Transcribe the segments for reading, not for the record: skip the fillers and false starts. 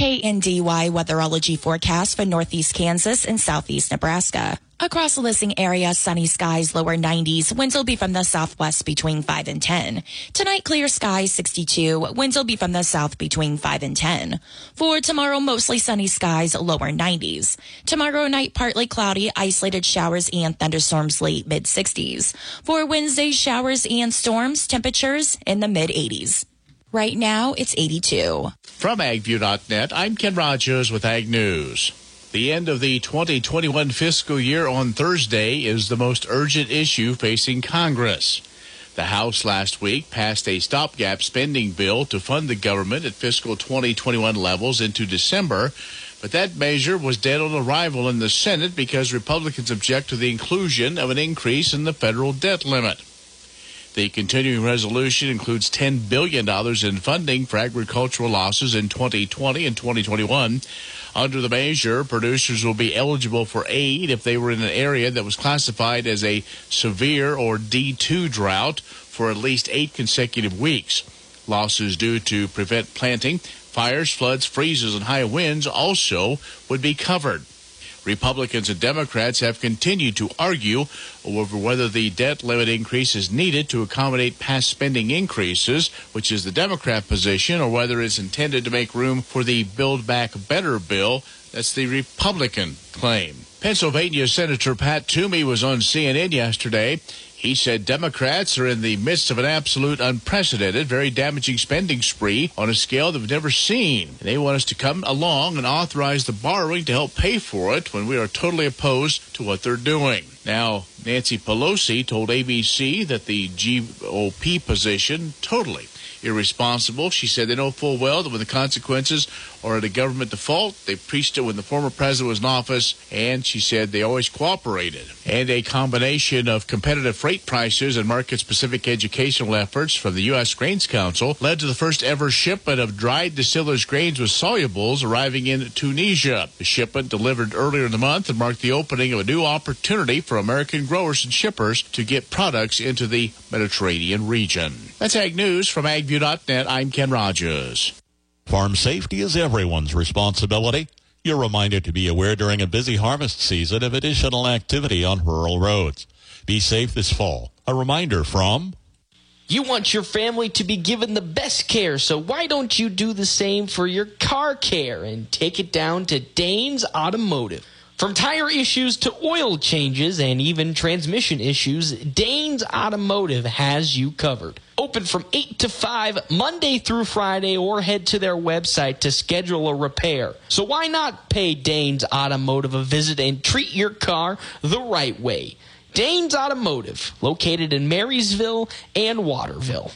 KNDY weatherology forecast for northeast Kansas and southeast Nebraska. Across the listening area, sunny skies, lower 90s. Winds will be from the southwest between 5 and 10. Tonight, clear skies, 62. Winds will be from the south between 5 and 10. For tomorrow, mostly sunny skies, lower 90s. Tomorrow night, partly cloudy, isolated showers and thunderstorms late mid-60s. For Wednesday, showers and storms, temperatures in the mid-80s. Right now, it's 82. From AgView.net, I'm Ken Rogers with Ag News. The end of the 2021 fiscal year on Thursday is the most urgent issue facing Congress. The House last week passed a stopgap spending bill to fund the government at fiscal 2021 levels into December, but that measure was dead on arrival in the Senate because Republicans object to the inclusion of an increase in the federal debt limit. The continuing resolution includes $10 billion in funding for agricultural losses in 2020 and 2021. Under the measure, producers will be eligible for aid if they were in an area that was classified as a severe or D2 drought for at least 8 consecutive weeks. Losses due to prevent planting, fires, floods, freezes, and high winds also would be covered. Republicans and Democrats have continued to argue over whether the debt limit increase is needed to accommodate past spending increases, which is the Democrat position, or whether it's intended to make room for the Build Back Better bill. That's the Republican claim. Pennsylvania Senator Pat Toomey was on CNN yesterday. He said Democrats are in the midst of an absolute unprecedented, very damaging spending spree on a scale they've never seen. And they want us to come along and authorize the borrowing to help pay for it when we are totally opposed to what they're doing. Now, Nancy Pelosi told ABC that the GOP position totally irresponsible. She said they know full well that when the consequences are at a government default, they preached it when the former president was in office, and she said they always cooperated. And a combination of competitive freight prices and market-specific educational efforts from the U.S. Grains Council led to the first ever shipment of dried distillers' grains with solubles arriving in Tunisia. The shipment delivered earlier in the month and marked the opening of a new opportunity for American growers and shippers to get products into the Mediterranean region. That's Ag News from AgView.net. I'm Ken Rogers. Farm safety is everyone's responsibility. You're reminded to be aware during a busy harvest season of additional activity on rural roads. Be safe this fall. A reminder from... You want your family to be given the best care, so why don't you do the same for your car care and take it down to Danes Automotive? From tire issues to oil changes and even transmission issues, Danes Automotive has you covered. Open from 8 to 5 Monday through Friday, or head to their website to schedule a repair. So why not pay Danes Automotive a visit and treat your car the right way? Danes Automotive, located in Marysville and Waterville.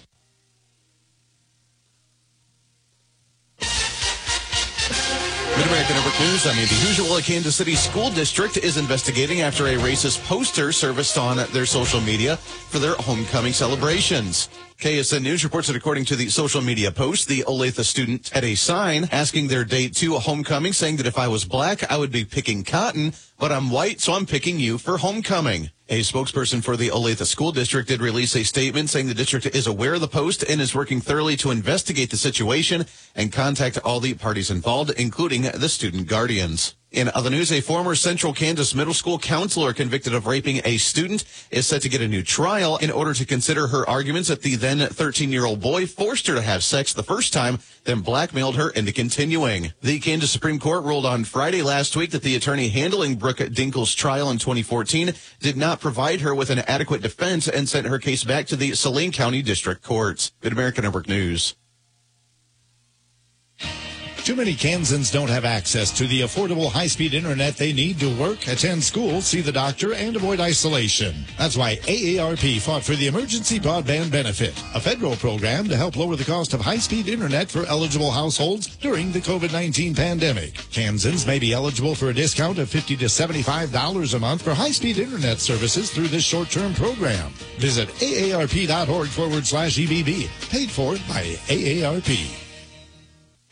Mid-American Network News, I'm Andy Husual. A Kansas City school district is investigating after a racist poster surfaced on their social media for their homecoming celebrations. KSN News reports that according to the social media post, the Olathe student had a sign asking their date to a homecoming, saying that if I was black, I would be picking cotton, but I'm white, so I'm picking you for homecoming. A spokesperson for the Olathe School District did release a statement saying the district is aware of the post and is working thoroughly to investigate the situation and contact all the parties involved, including the student guardians. In other news, a former Central Kansas middle school counselor convicted of raping a student is set to get a new trial in order to consider her arguments that the then 13-year-old boy forced her to have sex the first time, then blackmailed her into continuing. The Kansas Supreme Court ruled on Friday last week that the attorney handling Brooke Dinkle's trial in 2014 did not provide her with an adequate defense and sent her case back to the Saline County District Courts. Mid-American Network News. Too many Kansans don't have access to the affordable high-speed internet they need to work, attend school, see the doctor, and avoid isolation. That's why AARP fought for the Emergency Broadband Benefit, a federal program to help lower the cost of high-speed internet for eligible households during the COVID-19 pandemic. Kansans may be eligible for a discount of $50 to $75 a month for high-speed internet services through this short-term program. Visit aarp.org/EBB. Paid for by AARP.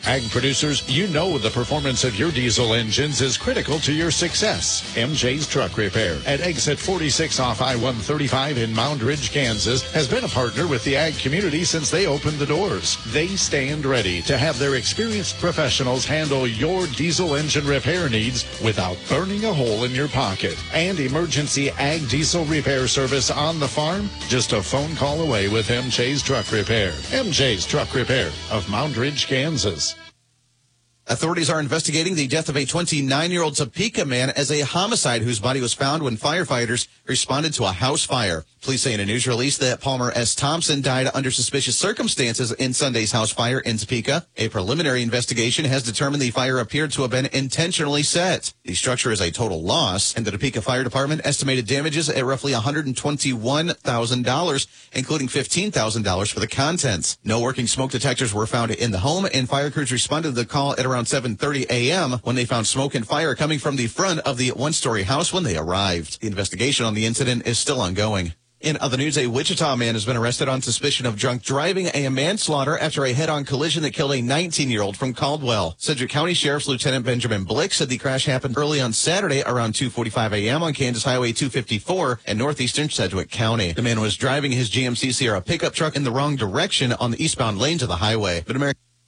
Ag producers, you know the performance of your diesel engines is critical to your success. MJ's Truck Repair at exit 46 off I-135 in Mound Ridge, Kansas, has been a partner with the ag community since they opened the doors. They stand ready to have their experienced professionals handle your diesel engine repair needs without burning a hole in your pocket. And emergency ag diesel repair service on the farm, just a phone call away with MJ's Truck Repair. MJ's Truck Repair of Mound Ridge, Kansas. Authorities are investigating the death of a 29-year-old Topeka man as a homicide whose body was found when firefighters responded to a house fire. Police say in a news release that Palmer S. Thompson died under suspicious circumstances in Sunday's house fire in Topeka. A preliminary investigation has determined the fire appeared to have been intentionally set. The structure is a total loss, and the Topeka Fire Department estimated damages at roughly $121,000, including $15,000 for the contents. No working smoke detectors were found in the home, and fire crews responded to the call at around 7:30 a.m. when they found smoke and fire coming from the front of the one-story house when they arrived. The investigation on the incident is still ongoing. In other news, a Wichita man has been arrested on suspicion of drunk driving and manslaughter after a head-on collision that killed a 19-year-old from Caldwell. Sedgwick County Sheriff's Lieutenant Benjamin Blick said the crash happened early on Saturday around 2:45 a.m. on Kansas Highway 254 in northeastern Sedgwick County. The man was driving his GMC Sierra pickup truck in the wrong direction on the eastbound lanes of the highway. But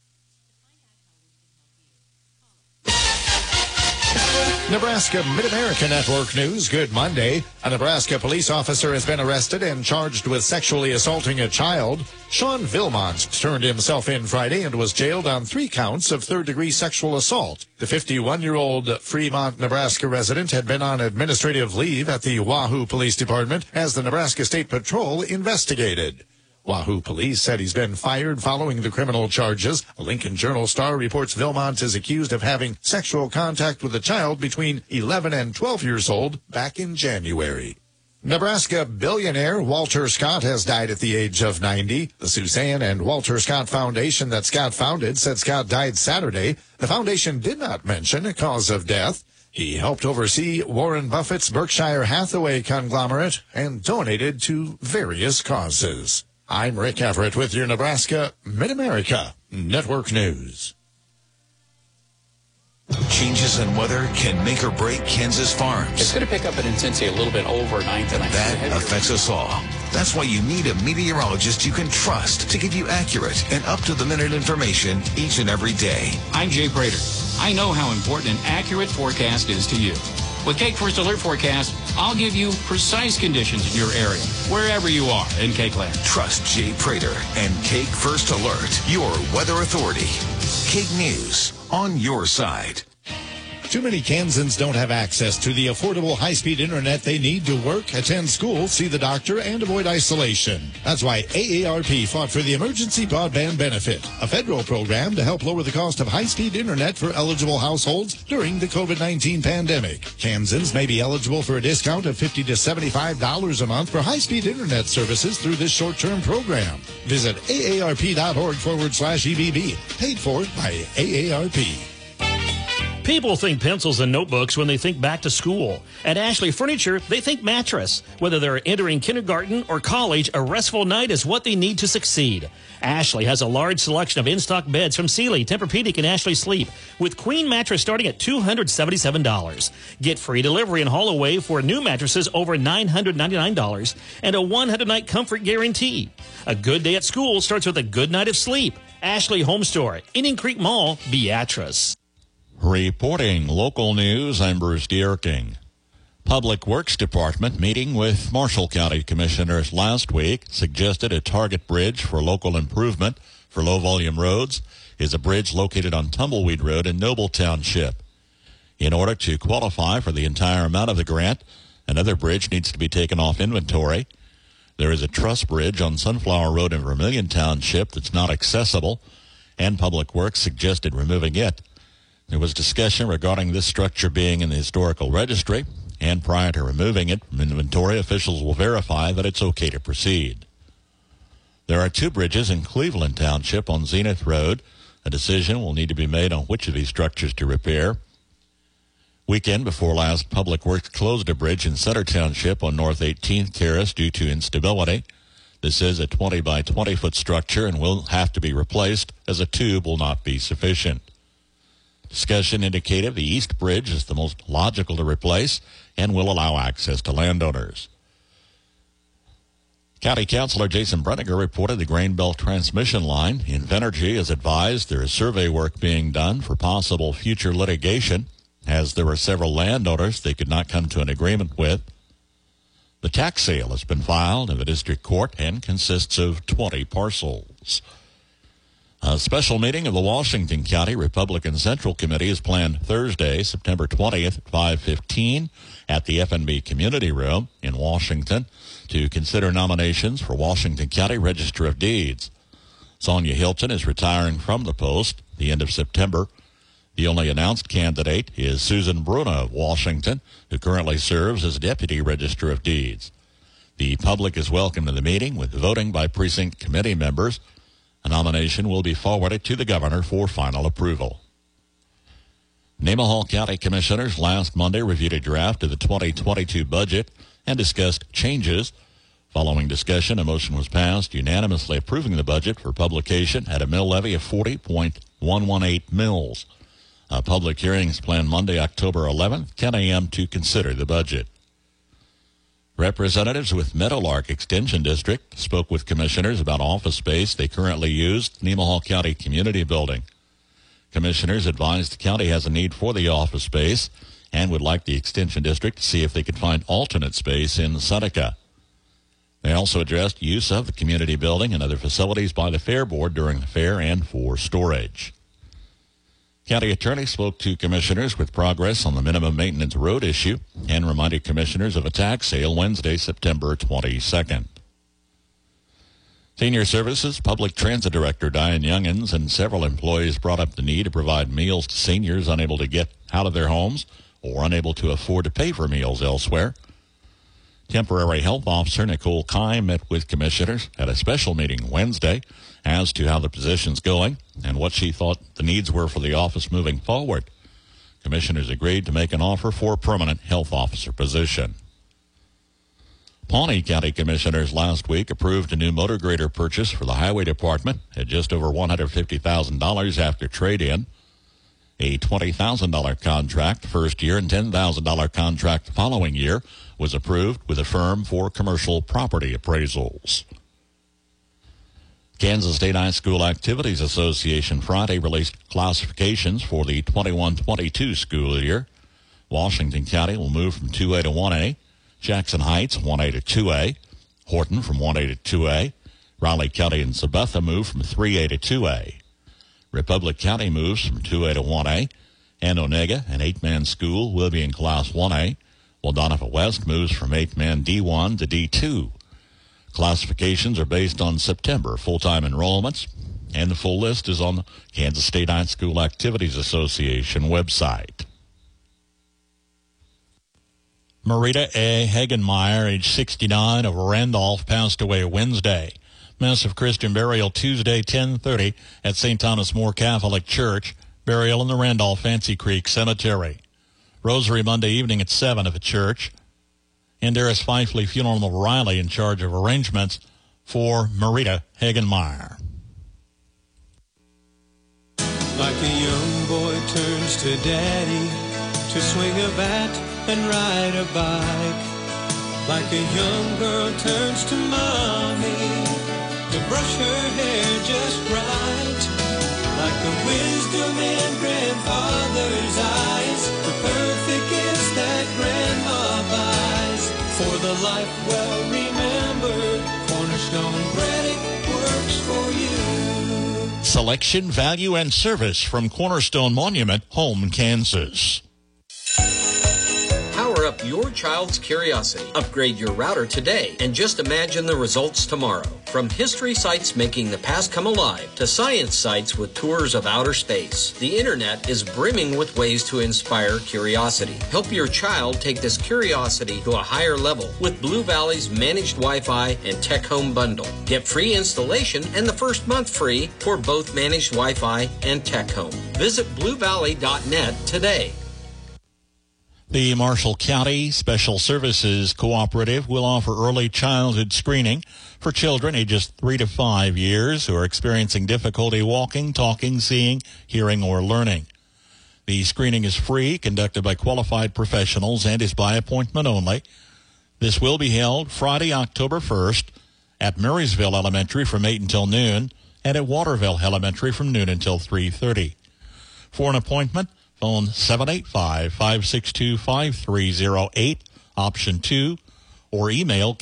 Nebraska Mid-America Network News. Good Monday. A Nebraska police officer has been arrested and charged with sexually assaulting a child. Sean Vilmont turned himself in Friday and was jailed on 3 counts of third-degree sexual assault. The 51-year-old Fremont, Nebraska resident had been on administrative leave at the Wahoo Police Department as the Nebraska State Patrol investigated. Wahoo police said he's been fired following the criminal charges. A Lincoln Journal-Star reports Vilmont is accused of having sexual contact with a child between 11 and 12 years old back in January. Nebraska billionaire Walter Scott has died at the age of 90. The Suzanne and Walter Scott Foundation that Scott founded said Scott died Saturday. The foundation did not mention a cause of death. He helped oversee Warren Buffett's Berkshire Hathaway conglomerate and donated to various causes. I'm Rick Everett with your Nebraska Mid-America Network News. Changes in weather can make or break Kansas farms. It's going to pick up in intensity a little bit overnight tonight. That affects us all. That's why you need a meteorologist you can trust to give you accurate and up-to-the-minute information each and every day. I'm Jay Prater. I know how important an accurate forecast is to you. With Cake First Alert Forecast, I'll give you precise conditions in your area, wherever you are in Cake Land. Trust Jay Prater and Cake First Alert, your weather authority. Cake News, on your side. Too many Kansans don't have access to the affordable high-speed internet they need to work, attend school, see the doctor, and avoid isolation. That's why AARP fought for the Emergency Broadband Benefit, a federal program to help lower the cost of high-speed internet for eligible households during the COVID-19 pandemic. Kansans may be eligible for a discount of $50 to $75 a month for high-speed internet services through this short-term program. Visit aarp.org/EBB, paid for by AARP. People think pencils and notebooks when they think back to school. At Ashley Furniture, they think mattress. Whether they're entering kindergarten or college, a restful night is what they need to succeed. Ashley has a large selection of in-stock beds from Sealy, Tempur-Pedic, and Ashley Sleep, with queen mattress starting at $277. Get free delivery and haul away for new mattresses over $999 and a 100-night comfort guarantee. A good day at school starts with a good night of sleep. Ashley Home Store, Indian Creek Mall, Beatrice. Reporting local news, I'm Bruce Dierking. Public Works Department meeting with Marshall County Commissioners last week suggested a target bridge for local improvement for low-volume roads is a bridge located on Tumbleweed Road in Noble Township. In order to qualify for the entire amount of the grant, another bridge needs to be taken off inventory. There is a truss bridge on Sunflower Road in Vermilion Township that's not accessible, and Public Works suggested removing it. There was discussion regarding this structure being in the historical registry, and prior to removing it from inventory, officials will verify that it's okay to proceed. There are 2 bridges in Cleveland Township on Zenith Road. A decision will need to be made on which of these structures to repair. Weekend before last, Public Works closed a bridge in Center Township on North 18th Terrace due to instability. This is a 20 by 20 foot structure and will have to be replaced as a tube will not be sufficient. Discussion indicated the East Bridge is the most logical to replace and will allow access to landowners. County Councilor Jason Breniger reported the Grain Belt transmission line. Invenergy has advised there is survey work being done for possible future litigation, as there were several landowners they could not come to an agreement with. The tax sale has been filed in the district court and consists of 20 parcels. A special meeting of the Washington County Republican Central Committee is planned Thursday, September 20th at 5:15 at the F&B Community Room in Washington to consider nominations for Washington County Register of Deeds. Sonia Hilton is retiring from the post at the end of September. The only announced candidate is Susan Bruna of Washington, who currently serves as Deputy Register of Deeds. The public is welcome to the meeting with voting by precinct committee members. A nomination will be forwarded to the governor for final approval. Nemaha County Commissioners last Monday reviewed a draft of the 2022 budget and discussed changes. Following discussion, a motion was passed unanimously approving the budget for publication at a mill levy of 40.118 mills. A public hearing is planned Monday, October 11th, 10 a.m. to consider the budget. Representatives with Meadowlark Extension District spoke with commissioners about office space they currently use at Nemaha County Community Building. Commissioners advised the county has a need for the office space and would like the Extension District to see if they could find alternate space in Seneca. They also addressed use of the community building and other facilities by the Fair Board during the fair and for storage. County attorney spoke to commissioners with progress on the minimum maintenance road issue and reminded commissioners of a tax sale Wednesday, September 22nd. Senior Services Public Transit Director Diane Youngins and several employees brought up the need to provide meals to seniors unable to get out of their homes or unable to afford to pay for meals elsewhere. Temporary Health Officer Nicole Kye met with commissioners at a special meeting Wednesday as to how the position's going and what she thought the needs were for the office moving forward. Commissioners agreed to make an offer for a permanent health officer position. Pawnee County Commissioners last week approved a new motor grader purchase for the Highway Department at just over $150,000 after trade-in. A $20,000 contract first year and $10,000 contract the following year was approved with a firm for commercial property appraisals. Kansas State High School Activities Association Friday released classifications for the 21-22 school year. Washington County will move from 2A to 1A. Jackson Heights, 1A to 2A. Horton from 1A to 2A. Riley County and Sabetha move from 3A to 2A. Republic County moves from 2A to 1A. And Onega, an 8-man school, will be in Class 1A, while Donovan West moves from 8-man D1 to D2. Classifications are based on September full-time enrollments, and the full list is on the Kansas State High School Activities Association website. Marita A. Hagenmeyer, age 69, of Randolph, passed away Wednesday. Mass of Christian burial Tuesday, 10:30 at St. Thomas More Catholic Church. Burial in the Randolph Fancy Creek Cemetery. Rosary Monday evening at 7 at the church. Inderis Fifley Funeral of Riley in charge of arrangements for Marita Hagenmeyer. Like a young boy turns to daddy to swing a bat and ride a bike. Like a young girl turns to mommy to brush her hair just right. Like the wisdom in grandfather's eyes, the perfect gifts that grandma buys. For the life well remembered, Cornerstone Braddock works for you. Selection, value, and service from Cornerstone Monument, Home, Kansas. Power up your child's curiosity. Upgrade your router today and just imagine the results tomorrow. From history sites making the past come alive to science sites with tours of outer space, the internet is brimming with ways to inspire curiosity. Help your child take this curiosity to a higher level with Blue Valley's managed Wi-Fi and Tech Home bundle. Get free installation and the first month free for both managed Wi-Fi and Tech Home. Visit bluevalley.net today. The Marshall County Special Services Cooperative will offer early childhood screening for children ages 3 to 5 years who are experiencing difficulty walking, talking, seeing, hearing, or learning. The screening is free, conducted by qualified professionals, and is by appointment only. This will be held Friday, October 1st at Marysville Elementary from 8 until noon and at Waterville Elementary from noon until 3:30. For an appointment, phone 785-562-5308, option 2, or email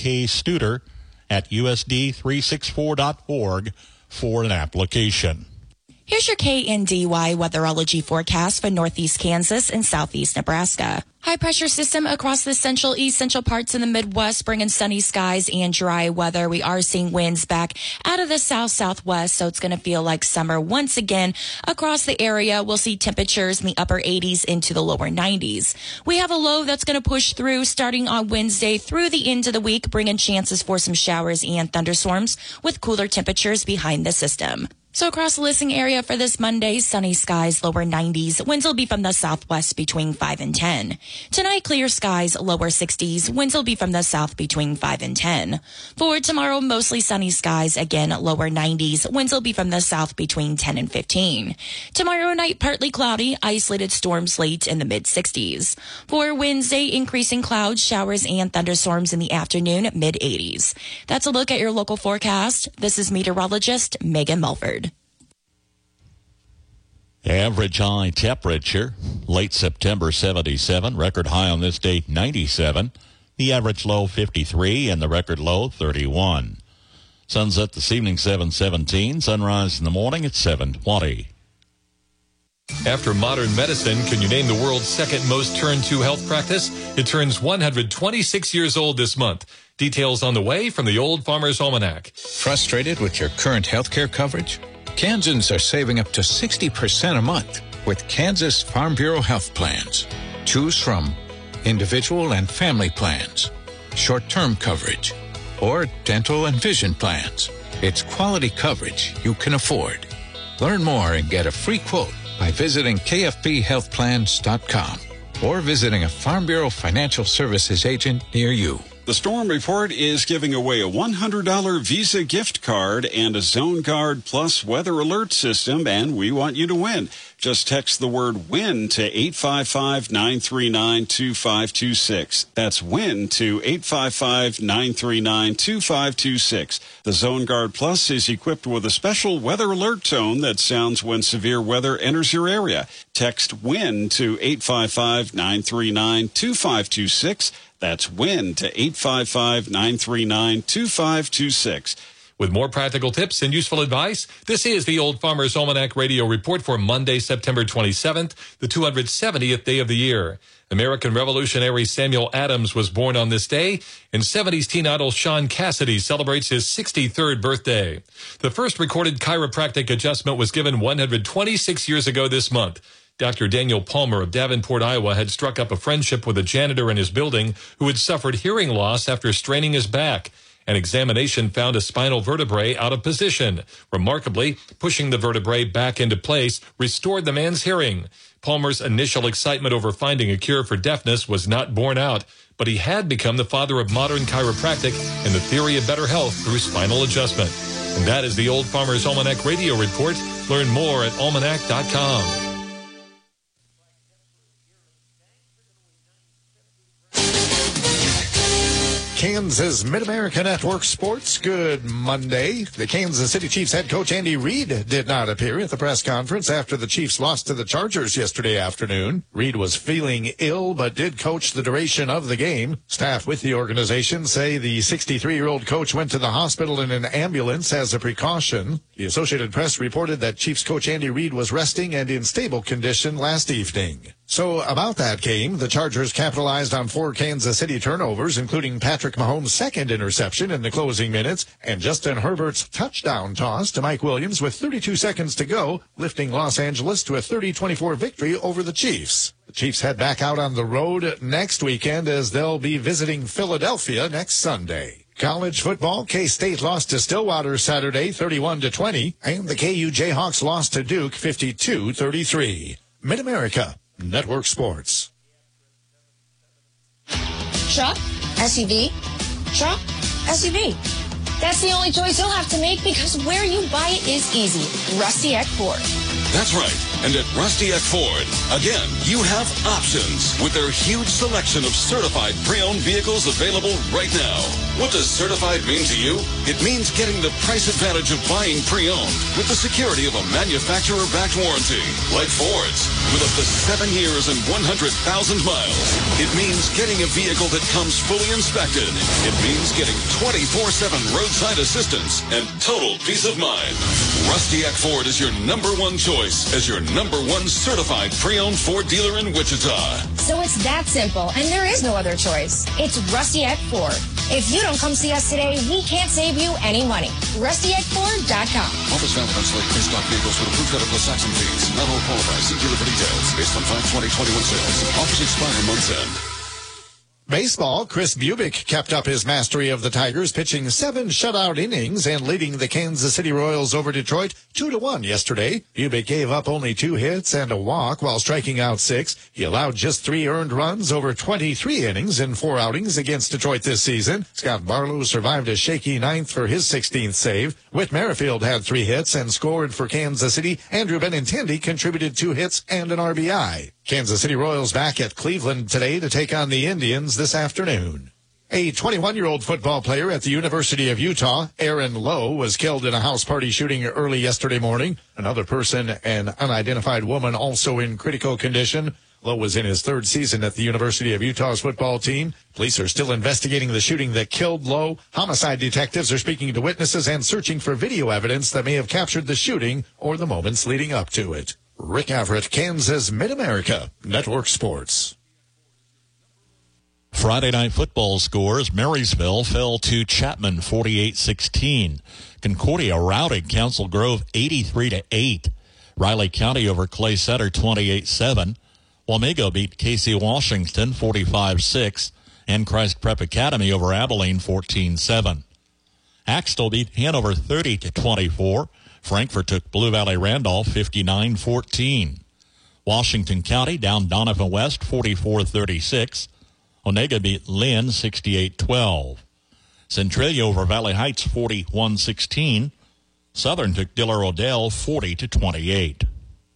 kstuder@usd364.org for an application. Here's your KNDY weatherology forecast for northeast Kansas and southeast Nebraska. High pressure system across the central east central parts of the Midwest bringing sunny skies and dry weather. We are seeing winds back out of the south-southwest, so it's going to feel like summer once again across the area. We'll see temperatures in the upper 80s into the lower 90s. We have a low that's going to push through starting on Wednesday through the end of the week, bringing chances for some showers and thunderstorms with cooler temperatures behind the system. So across the listening area for this Monday, sunny skies, lower 90s. Winds will be from the southwest between 5 and 10. Tonight, clear skies, lower 60s. Winds will be from the south between 5 and 10. For tomorrow, mostly sunny skies, again, lower 90s. Winds will be from the south between 10 and 15. Tomorrow night, partly cloudy, isolated storms late in the mid-60s. For Wednesday, increasing clouds, showers, and thunderstorms in the afternoon, mid-80s. That's a look at your local forecast. This is meteorologist Megan Mulford. Average high temperature, late September 77, record high on this date 97, the average low 53, and the record low 31. Sunset this evening 7:17, sunrise in the morning at 7:20. After modern medicine, can you name the world's second most turned to health practice? It turns 126 years old this month. Details on the way from the Old Farmer's Almanac. Frustrated with your current health care coverage? Kansans are saving up to 60% a month with Kansas Farm Bureau health plans. Choose from individual and family plans, short-term coverage, or dental and vision plans. It's quality coverage you can afford. Learn more and get a free quote by visiting kfbhealthplans.com or visiting a Farm Bureau Financial Services agent near you. The Storm Report is giving away a $100 Visa gift card and a Zone Guard Plus weather alert system, and we want you to win. Just text the word WIN to 855-939-2526. That's WIN to 855-939-2526. The Zone Guard Plus is equipped with a special weather alert tone that sounds when severe weather enters your area. Text WIN to 855-939-2526. That's WIN to 855-939-2526. With more practical tips and useful advice, this is the Old Farmer's Almanac Radio Report for Monday, September 27th, the 270th day of the year. American revolutionary Samuel Adams was born on this day, and 70s teen idol Sean Cassidy celebrates his 63rd birthday. The first recorded chiropractic adjustment was given 126 years ago this month. Dr. Daniel Palmer of Davenport, Iowa, had struck up a friendship with a janitor in his building who had suffered hearing loss after straining his back. An examination found a spinal vertebrae out of position. Remarkably, pushing the vertebrae back into place restored the man's hearing. Palmer's initial excitement over finding a cure for deafness was not borne out, but he had become the father of modern chiropractic and the theory of better health through spinal adjustment. And that is the Old Farmer's Almanac Radio Report. Learn more at almanac.com. Kansas Mid-America Network Sports. Good Monday. The Kansas City Chiefs head coach Andy Reid did not appear at the press conference after the Chiefs lost to the Chargers yesterday afternoon. Reid was feeling ill but did coach the duration of the game. Staff with the organization say the 63-year-old coach went to the hospital in an ambulance as a precaution. The Associated Press reported that Chiefs coach Andy Reid was resting and in stable condition last evening. So about that game, the Chargers capitalized on 4 Kansas City turnovers, including Patrick Mahomes' second interception in the closing minutes and Justin Herbert's touchdown toss to Mike Williams with 32 seconds to go, lifting Los Angeles to a 30-24 victory over the Chiefs. The Chiefs head back out on the road next weekend as they'll be visiting Philadelphia next Sunday. College football, K-State lost to Stillwater Saturday 31-20, and the KU Jayhawks lost to Duke 52-33. Mid-America Network Sports. Truck? SUV? Truck? SUV. That's the only choice you'll have to make because where you buy it is easy. Rusty Eck Ford. That's right. And at Rusty Eck Ford, again, you have options with their huge selection of certified pre-owned vehicles available right now. What does certified mean to you? It means getting the price advantage of buying pre-owned with the security of a manufacturer-backed warranty, like Ford's, with up to 7 years and 100,000 miles. It means getting a vehicle that comes fully inspected. It means getting 24/7 roadside assistance and total peace of mind. Rusty Eck Ford is your #1 choice as your #1 certified pre-owned Ford dealer in Wichita. So it's that simple, and there is no other choice. It's Rusty Eck Ford. If you don't come see us today, we can't save you any money. RustyEckFord.com. Offers valid on select pre-stock vehicles with approved credit plus tax and fees. Not all qualify. See dealer for details. Based on 5/20/21 sales. Offers expire month's end. Baseball, Chris Bubic kept up his mastery of the Tigers, pitching 7 shutout innings and leading the Kansas City Royals over Detroit 2-1 yesterday. Bubic gave up only 2 hits and a walk while striking out 6. He allowed just 3 earned runs over 23 innings in 4 outings against Detroit this season. Scott Barlow survived a shaky 9th for his 16th save. Whit Merrifield had 3 hits and scored for Kansas City. Andrew Benintendi contributed 2 hits and an RBI. Kansas City Royals back at Cleveland today to take on the Indians this afternoon. A 21-year-old football player at the University of Utah, Aaron Lowe, was killed in a house party shooting early yesterday morning. Another person, an unidentified woman, also in critical condition. Lowe was in his 3rd season at the University of Utah's football team. Police are still investigating the shooting that killed Lowe. Homicide detectives are speaking to witnesses and searching for video evidence that may have captured the shooting or the moments leading up to it. Rick Everett, Kansas Mid-America Network Sports. Friday night football scores. Marysville fell to Chapman 48-16. Concordia routed Council Grove 83-8. Riley County over Clay Center 28-7. Wamego beat Casey Washington 45-6. And Christ Prep Academy over Abilene 14-7. Axtell beat Hanover 30-24. Frankfort took Blue Valley Randolph 59-14. Washington County down Donovan West 44-36. Onega beat Lynn 68-12. Centralia over Valley Heights 41-16. Southern took Diller Odell 40-28.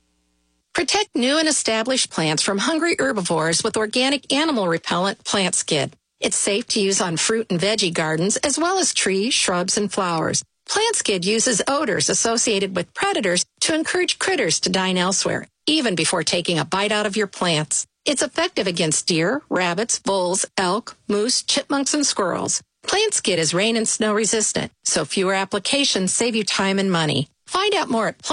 Protect new and established plants from hungry herbivores with organic animal repellent Plant Skid. It's safe to use on fruit and veggie gardens as well as trees, shrubs, and flowers. Plant Skid uses odors associated with predators to encourage critters to dine elsewhere, even before taking a bite out of your plants. It's effective against deer, rabbits, bulls, elk, moose, chipmunks, and squirrels. Plant Skid is rain and snow resistant, so fewer applications save you time and money. Find out more at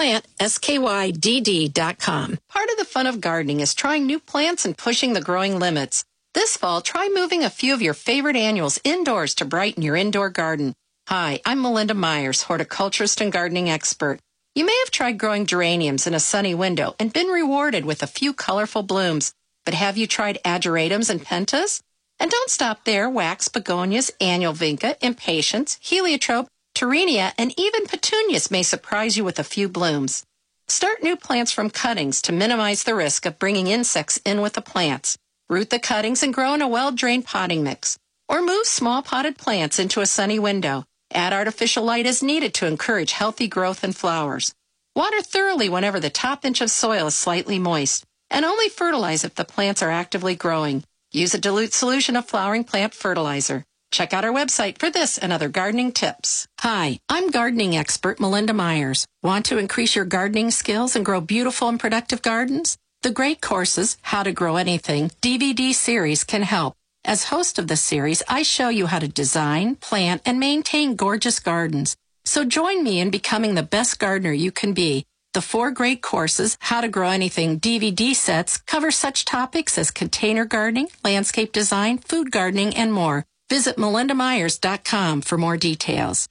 plantskydd.com. Part of the fun of gardening is trying new plants and pushing the growing limits. This fall, try moving a few of your favorite annuals indoors to brighten your indoor garden. Hi, I'm Melinda Myers, horticulturist and gardening expert. You may have tried growing geraniums in a sunny window and been rewarded with a few colorful blooms. But have you tried ageratums and pentas? And don't stop there. Wax begonias, annual vinca, impatiens, heliotrope, terenia, and even petunias may surprise you with a few blooms. Start new plants from cuttings to minimize the risk of bringing insects in with the plants. Root the cuttings and grow in a well-drained potting mix. Or move small potted plants into a sunny window. Add artificial light as needed to encourage healthy growth and flowers. Water thoroughly whenever the top inch of soil is slightly moist, and only fertilize if the plants are actively growing. Use a dilute solution of flowering plant fertilizer. Check out our website for this and other gardening tips. Hi, I'm gardening expert Melinda Myers. Want to increase your gardening skills and grow beautiful and productive gardens? The Great Courses, How to Grow Anything DVD series can help. As host of the series, I show you how to design, plant, and maintain gorgeous gardens. So join me in becoming the best gardener you can be. The 4 Great Courses, How to Grow Anything DVD sets cover such topics as container gardening, landscape design, food gardening, and more. Visit melindamyers.com for more details.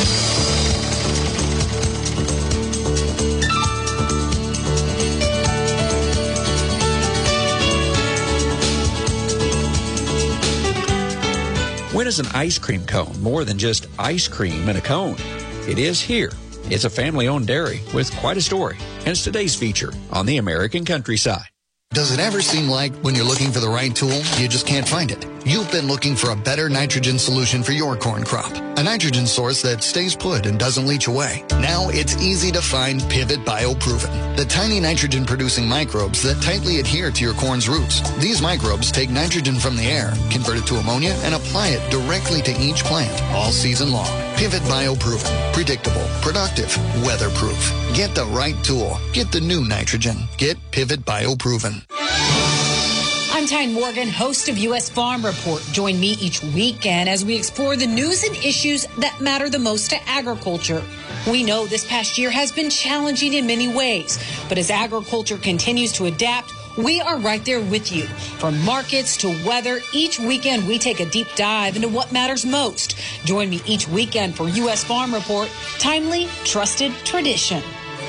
When is an ice cream cone more than just ice cream in a cone? It is here. It's a family-owned dairy with quite a story, and it's today's feature on the American Countryside. Does it ever seem like when you're looking for the right tool, you just can't find it? You've been looking for a better nitrogen solution for your corn crop. A nitrogen source that stays put and doesn't leach away. Now it's easy to find Pivot BioProven, the tiny nitrogen-producing microbes that tightly adhere to your corn's roots. These microbes take nitrogen from the air, convert it to ammonia, and apply it directly to each plant all season long. Pivot BioProven. Predictable, productive, weatherproof. Get the right tool. Get the new nitrogen. Get Pivot BioProven. I'm Tyne Morgan, host of U.S. Farm Report. Join me each weekend as we explore the news and issues that matter the most to agriculture. We know this past year has been challenging in many ways, but as agriculture continues to adapt, we are right there with you. From markets to weather, each weekend we take a deep dive into what matters most. Join me each weekend for U.S. Farm Report, timely, trusted tradition.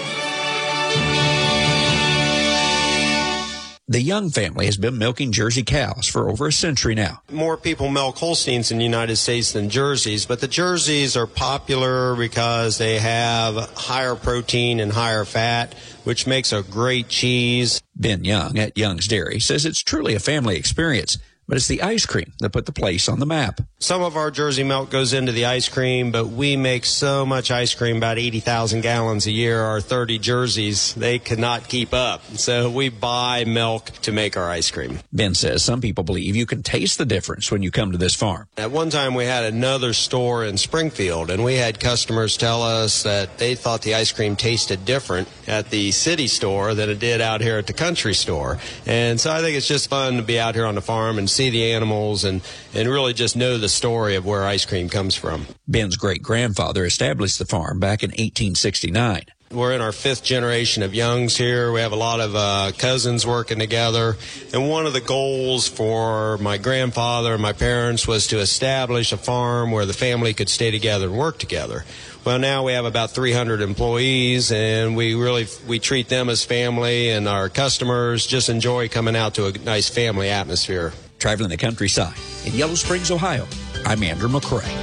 The Young family has been milking Jersey cows for over a century now. More people milk Holsteins in the United States than Jerseys, but the Jerseys are popular because they have higher protein and higher fat, which makes a great cheese. Ben Young at Young's Dairy says it's truly a family experience, but it's the ice cream that put the place on the map. Some of our Jersey milk goes into the ice cream, but we make so much ice cream, about 80,000 gallons a year. Our 30 Jerseys, they cannot keep up. So we buy milk to make our ice cream. Ben says some people believe you can taste the difference when you come to this farm. At one time, we had another store in Springfield, and we had customers tell us that they thought the ice cream tasted different at the city store than it did out here at the country store. And so I think it's just fun to be out here on the farm and see the animals and really just know the story of where ice cream comes from. Ben's great-grandfather established the farm back in 1869. We're in our 5th generation of Youngs here. We have a lot of cousins working together. And one of the goals for my grandfather and my parents was to establish a farm where the family could stay together and work together. Well, now we have about 300 employees, and we treat them as family, and our customers just enjoy coming out to a nice family atmosphere. Traveling the countryside in Yellow Springs, Ohio, I'm Andrew McCrae.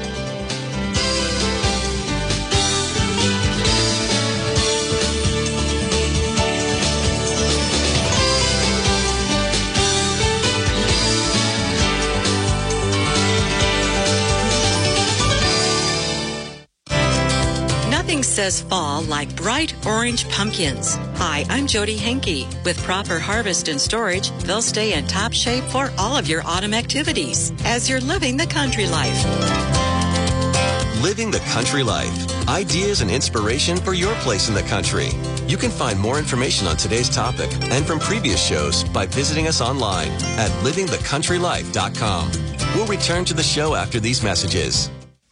Nothing says fall like bright orange pumpkins. Hi, I'm Jody Henke. With proper harvest and storage, they'll stay in top shape for all of your autumn activities as you're living the country life. Living the country life. Ideas and inspiration for your place in the country. You can find more information on today's topic and from previous shows by visiting us online at livingthecountrylife.com. We'll return to the show after these messages.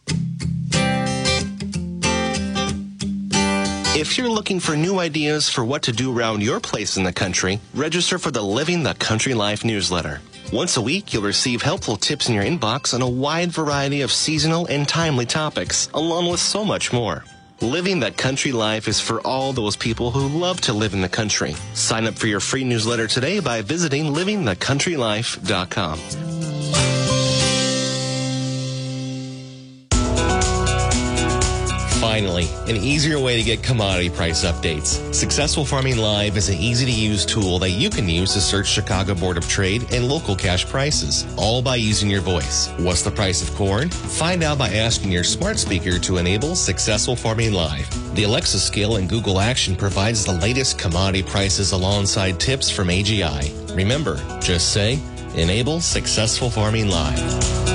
If you're looking for new ideas for what to do around your place in the country, register for the Living the Country Life newsletter. Once a week, you'll receive helpful tips in your inbox on a wide variety of seasonal and timely topics, along with so much more. Living the Country Life is for all those people who love to live in the country. Sign up for your free newsletter today by visiting livingthecountrylife.com. Finally, an easier way to get commodity price updates. Successful Farming Live is an easy-to-use tool that you can use to search Chicago Board of Trade and local cash prices, all by using your voice. What's the price of corn? Find out by asking your smart speaker to enable Successful Farming Live. The Alexa skill in Google Action provides the latest commodity prices alongside tips from AGI. Remember, just say, enable Successful Farming Live.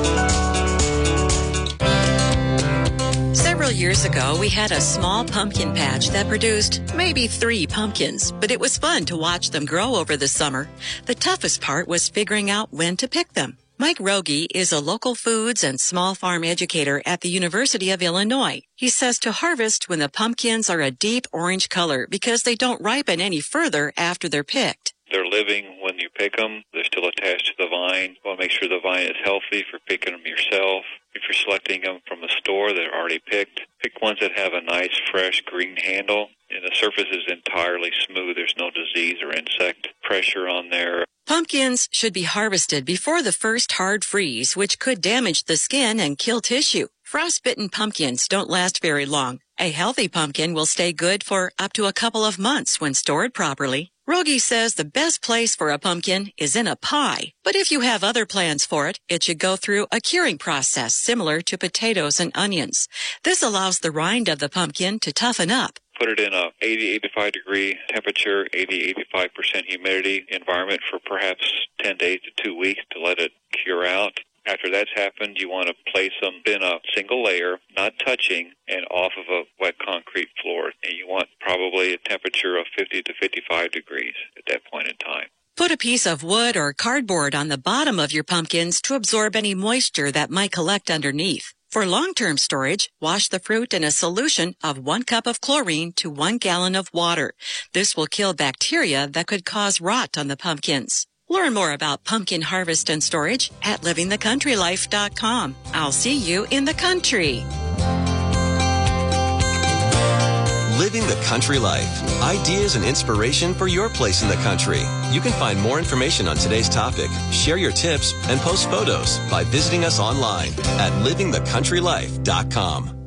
Several years ago, we had a small pumpkin patch that produced maybe 3 pumpkins, but it was fun to watch them grow over the summer. The toughest part was figuring out when to pick them. Mike Rogie is a local foods and small farm educator at the University of Illinois. He says to harvest when the pumpkins are a deep orange color because they don't ripen any further after they're picked. They're living when you pick them. They're still attached to the vine. You want to make sure the vine is healthy for picking them yourself. If you're selecting them from a store that are already picked, pick ones that have a nice, fresh green handle. And the surface is entirely smooth. There's no disease or insect pressure on there. Pumpkins should be harvested before the first hard freeze, which could damage the skin and kill tissue. Frostbitten pumpkins don't last very long. A healthy pumpkin will stay good for up to a couple of months when stored properly. Rogie says the best place for a pumpkin is in a pie. But if you have other plans for it, it should go through a curing process similar to potatoes and onions. This allows the rind of the pumpkin to toughen up. Put it in a 80-85 degree temperature, 80-85% humidity environment for perhaps 10 days to 2 weeks to let it cure out. After that's happened, you want to place them in a single layer, not touching, and off of a wet concrete floor. And you want probably a temperature of 50 to 55 degrees at that point in time. Put a piece of wood or cardboard on the bottom of your pumpkins to absorb any moisture that might collect underneath. For long-term storage, wash the fruit in a solution of 1 cup of chlorine to 1 gallon of water. This will kill bacteria that could cause rot on the pumpkins. Learn more about pumpkin harvest and storage at livingthecountrylife.com. I'll see you in the country. Living the Country Life. Ideas and inspiration for your place in the country. You can find more information on today's topic, share your tips, and post photos by visiting us online at livingthecountrylife.com.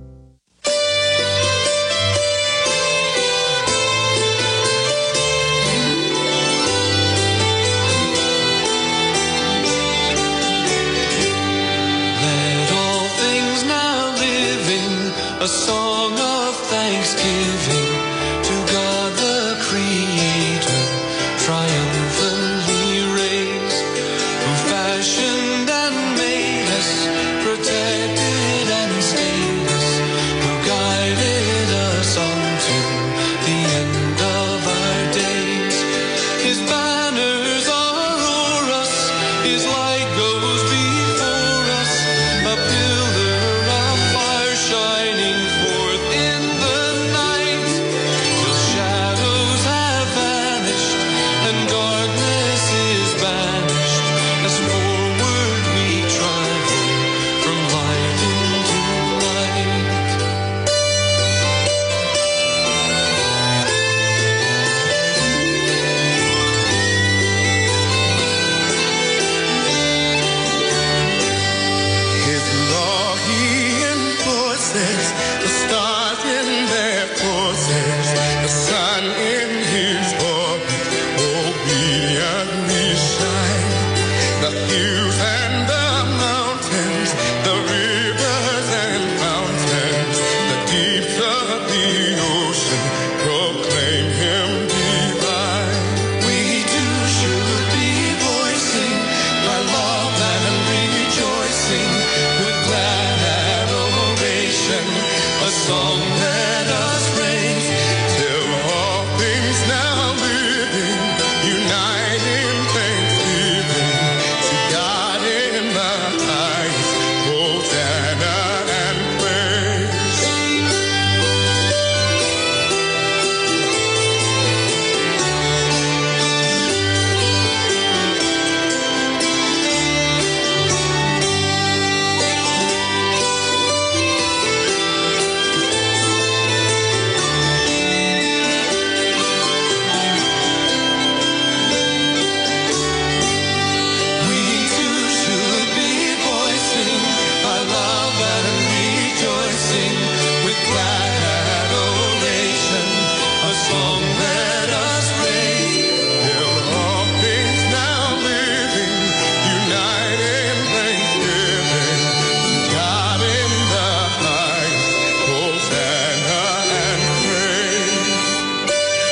A song of thanksgiving to God the Creator, triumphantly raised, who fashioned and made us, protected and stayed us, who guided us unto the end of our days. His banners are o'er us, His light goes before us, a pillar of fire shining forth in the night, till shadows have vanished and darkness is banished, as forward we travel from light into light. His law He enforces, the stars in their courses, the sun in His orbit obediently shine. The hills and the mountains, the rivers and fountains, the deeps of the ocean proclaim Him divine. We too should be voicing our love and rejoicing with glad adoration, a song let us raise, till all things now living unite in thanksgiving to God in the highest, Hosanna and praise. We too should be voicing our love and rejoicing with glad adoration, a song let us raise, till all things now living unite in thanksgiving to God in the highest, Hosanna and praise.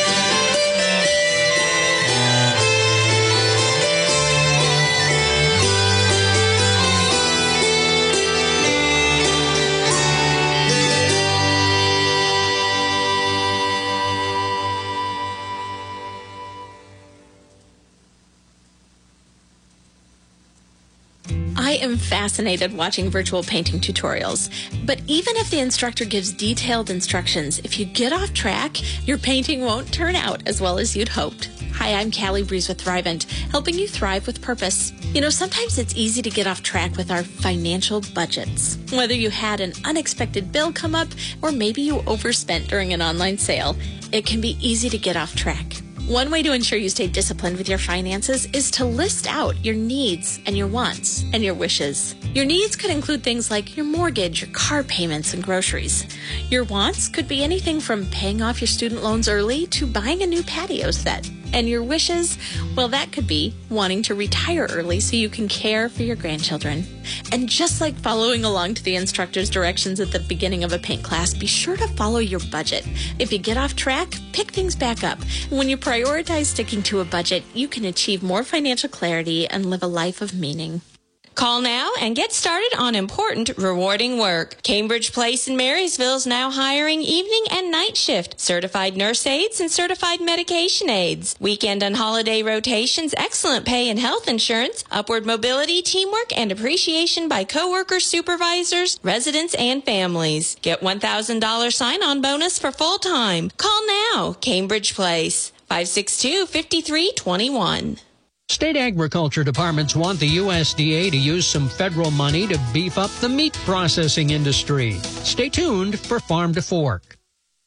I am fascinated watching virtual painting tutorials, but even if the instructor gives detailed instructions, if you get off track, your painting won't turn out as well as you'd hoped. Hi, I'm Callie Breeze with Thrivent, helping you thrive with purpose. You know, sometimes it's easy to get off track with our financial budgets. Whether you had an unexpected bill come up or maybe you overspent during an online sale, it can be easy to get off track. One way to ensure you stay disciplined with your finances is to list out your needs and your wants and your wishes. Your needs could include things like your mortgage, your car payments, and groceries. Your wants could be anything from paying off your student loans early to buying a new patio set. And your wishes? Well, that could be wanting to retire early so you can care for your grandchildren. And just like following along to the instructor's directions at the beginning of a paint class, be sure to follow your budget. If you get off track, pick things back up. When you prioritize sticking to a budget, you can achieve more financial clarity and live a life of meaning. Call now and get started on important, rewarding work. Cambridge Place in Marysville is now hiring evening and night shift, certified nurse aides and certified medication aides. Weekend and holiday rotations, excellent pay and health insurance, upward mobility, teamwork, and appreciation by coworkers, supervisors, residents, and families. Get $1,000 sign-on bonus for full-time. Call now. Cambridge Place, 562-5321. State agriculture departments want the USDA to use some federal money to beef up the meat processing industry. Stay tuned for Farm to Fork.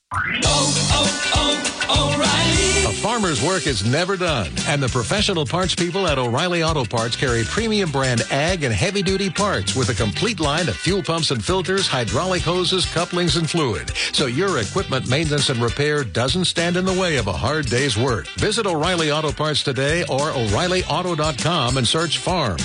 O'Reilly. A farmer's work is never done, and the professional parts people at O'Reilly Auto Parts carry premium brand ag and heavy-duty parts with a complete line of fuel pumps and filters, hydraulic hoses, couplings, and fluid, so your equipment maintenance and repair doesn't stand in the way of a hard day's work. Visit O'Reilly Auto Parts today or O'ReillyAuto.com and search farm.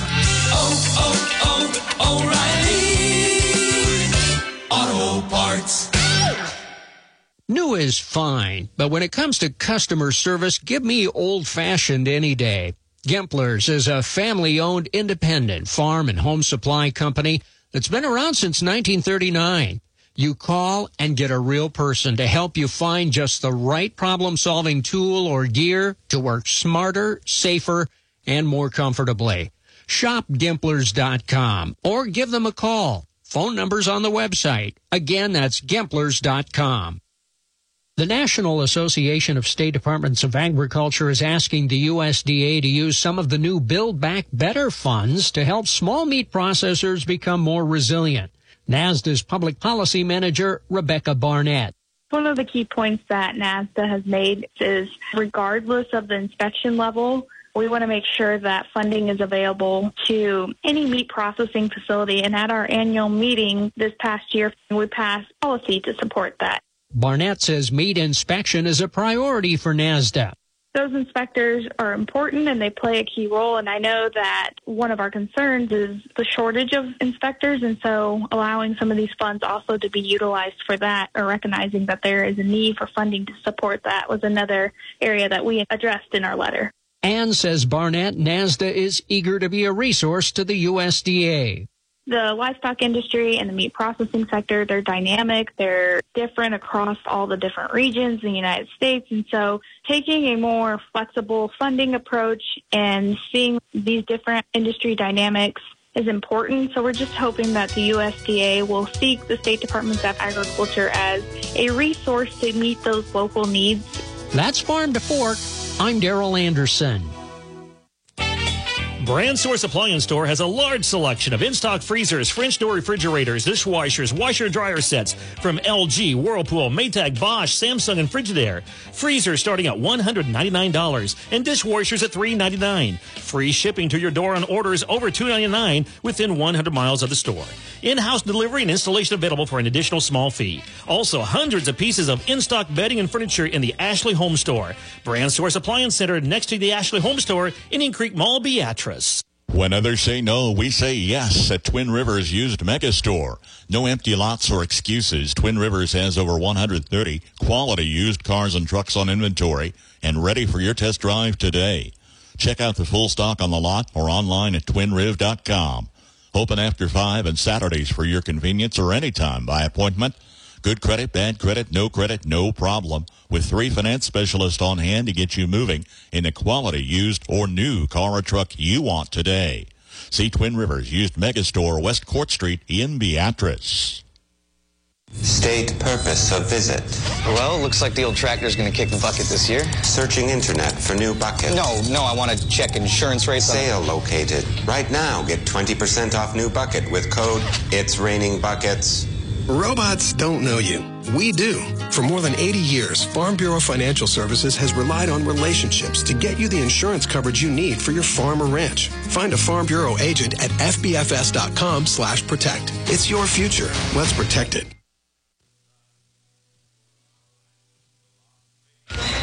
O'Reilly Auto Parts. New is fine, but when it comes to customer service, give me old-fashioned any day. Gempler's is a family-owned independent farm and home supply company that's been around since 1939. You call and get a real person to help you find just the right problem-solving tool or gear to work smarter, safer, and more comfortably. Shop Gemplers.com or give them a call. Phone number's on the website. Again, that's Gemplers.com. The National Association of State Departments of Agriculture is asking the USDA to use some of the new Build Back Better funds to help small meat processors become more resilient. NASDA's Public Policy Manager, Rebecca Barnett. One of the key points that NASDA has made is regardless of the inspection level, we want to make sure that funding is available to any meat processing facility. And at our annual meeting this past year, we passed policy to support that. Barnett says meat inspection is a priority for NASDA. Those inspectors are important and they play a key role. And I know that one of our concerns is the shortage of inspectors. And so allowing some of these funds also to be utilized for that, or recognizing that there is a need for funding to support that, was another area that we addressed in our letter. Ann says Barnett, NASDA is eager to be a resource to the USDA. The livestock industry and the meat processing sector, they're dynamic. They're different across all the different regions in the United States. And so taking a more flexible funding approach and seeing these different industry dynamics is important. So we're just hoping that the USDA will seek the State Departments of Agriculture as a resource to meet those local needs. That's Farm to Fork. I'm Daryl Anderson. Brand Source Appliance Store has a large selection of in-stock freezers, French door refrigerators, dishwashers, washer-dryer sets from LG, Whirlpool, Maytag, Bosch, Samsung, and Frigidaire. Freezers starting at $199 and dishwashers at $399. Free shipping to your door on orders over $299 within 100 miles of the store. In-house delivery and installation available for an additional small fee. Also, hundreds of pieces of in-stock bedding and furniture in the Ashley Home Store. Brand Source Appliance Center next to the Ashley Home Store in Inn Creek Mall, Beatrice. When others say no, we say yes at Twin Rivers Used Megastore. No empty lots or excuses. Twin Rivers has over 130 quality used cars and trucks on inventory and ready for your test drive today. Check out the full stock on the lot or online at twinriv.com. Open after 5 and Saturdays for your convenience or anytime by appointment. Good credit, bad credit, no problem. With 3 finance specialists on hand to get you moving in the quality used or new car or truck you want today. See Twin Rivers Used Megastore, West Court Street in Beatrice. State purpose of visit. Well, looks like the old tractor's going to kick the bucket this year. Searching internet for new bucket. No, I want to check insurance rates. Sale located. Right now, get 20% off new bucket with code It's Raining Buckets. Robots don't know you. We do. For more than 80 years, Farm Bureau Financial Services has relied on relationships to get you the insurance coverage you need for your farm or ranch. Find a Farm Bureau agent at fbfs.com/protect. It's your future. Let's protect it.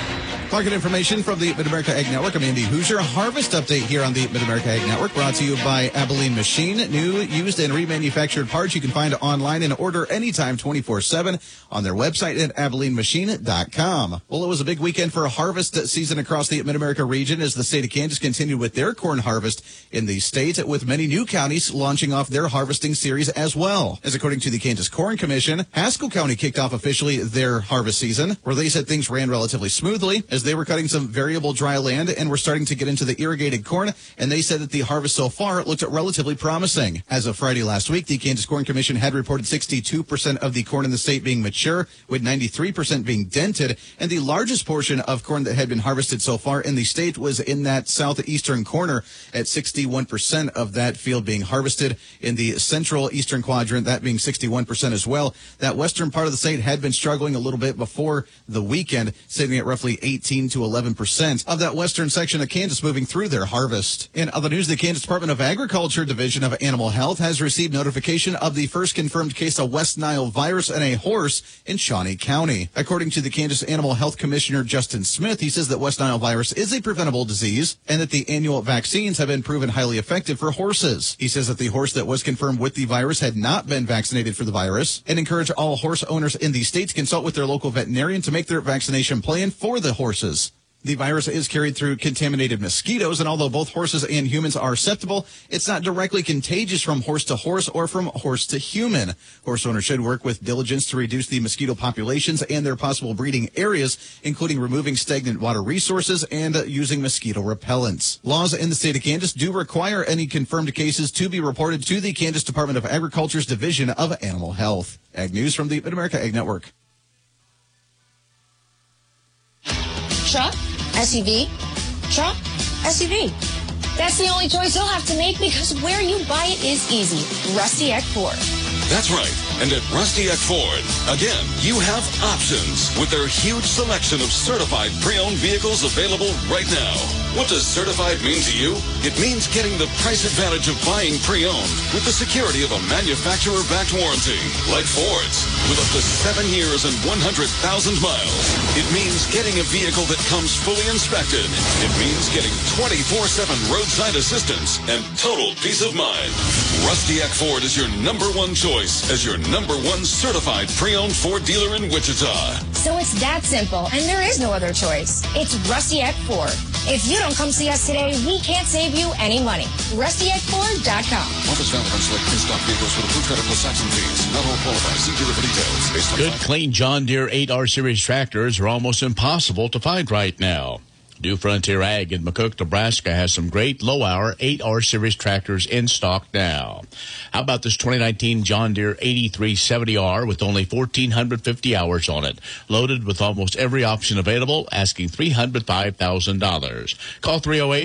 Market information from the Mid-America Ag Network. I'm Andy Hoosier. Harvest update here on the Mid-America Ag Network, brought to you by Abilene Machine. New, used, and remanufactured parts you can find online and order anytime 24/7 on their website at AbileneMachine.com. Well, it was a big weekend for a harvest season across the Mid-America region as the state of Kansas continued with their corn harvest in the state, with many new counties launching off their harvesting series as well. As according to the Kansas Corn Commission, Haskell County kicked off officially their harvest season, where they said things ran relatively smoothly as they were cutting some variable dry land and were starting to get into the irrigated corn, and they said that the harvest so far looked relatively promising. As of Friday last week, the Kansas Corn Commission had reported 62% of the corn in the state being mature, with 93% being dented, and the largest portion of corn that had been harvested so far in the state was in that southeastern corner at 61% of that field being harvested. In the central eastern quadrant, that being 61% as well. That western part of the state had been struggling a little bit before the weekend, sitting at roughly 18 to 11% of that western section of Kansas moving through their harvest. In other news, the Kansas Department of Agriculture Division of Animal Health has received notification of the first confirmed case of West Nile virus in a horse in Shawnee County. According to the Kansas Animal Health Commissioner Justin Smith, he says that West Nile virus is a preventable disease and that the annual vaccines have been proven highly effective for horses. He says that the horse that was confirmed with the virus had not been vaccinated for the virus and encourage all horse owners in the state to consult with their local veterinarian to make their vaccination plan for the horses. The virus is carried through contaminated mosquitoes, and although both horses and humans are susceptible, it's not directly contagious from horse to horse or from horse to human. Horse owners should work with diligence to reduce the mosquito populations and their possible breeding areas, including removing stagnant water resources and using mosquito repellents. Laws in the state of Kansas do require any confirmed cases to be reported to the Kansas Department of Agriculture's Division of Animal Health. Ag News from the Mid-America Ag Network. Truck, SUV, truck, SUV. That's the only choice you'll have to make, because where you buy it is easy. Rusty Eck Ford. That's right. And at Rusty Eck Ford, again, you have options with their huge selection of certified pre-owned vehicles available right now. What does certified mean to you? It means getting the price advantage of buying pre-owned with the security of a manufacturer-backed warranty, like Ford's, with up to 7 years and 100,000 miles. It means getting a vehicle that comes fully inspected. It means getting 24/7 roadside assistance and total peace of mind. Rusty Eck Ford is your #1 choice as your #1 certified pre-owned Ford dealer in Wichita. So it's that simple, and there is no other choice. It's Rusty Eck Ford. If you don't come see us today, we can't save you any money. RustyEckFord.com. Offers valid on select in-stock vehicles with approved credit plus tax and fees. Not all qualify. See dealer for details. Based on Good, clean John Deere 8R Series tractors are almost impossible to find right now. New Frontier Ag in McCook, Nebraska has some great low-hour 8R Series tractors in stock now. How about this 2019 John Deere 8370R with only 1,450 hours on it, loaded with almost every option available, asking $305,000. Call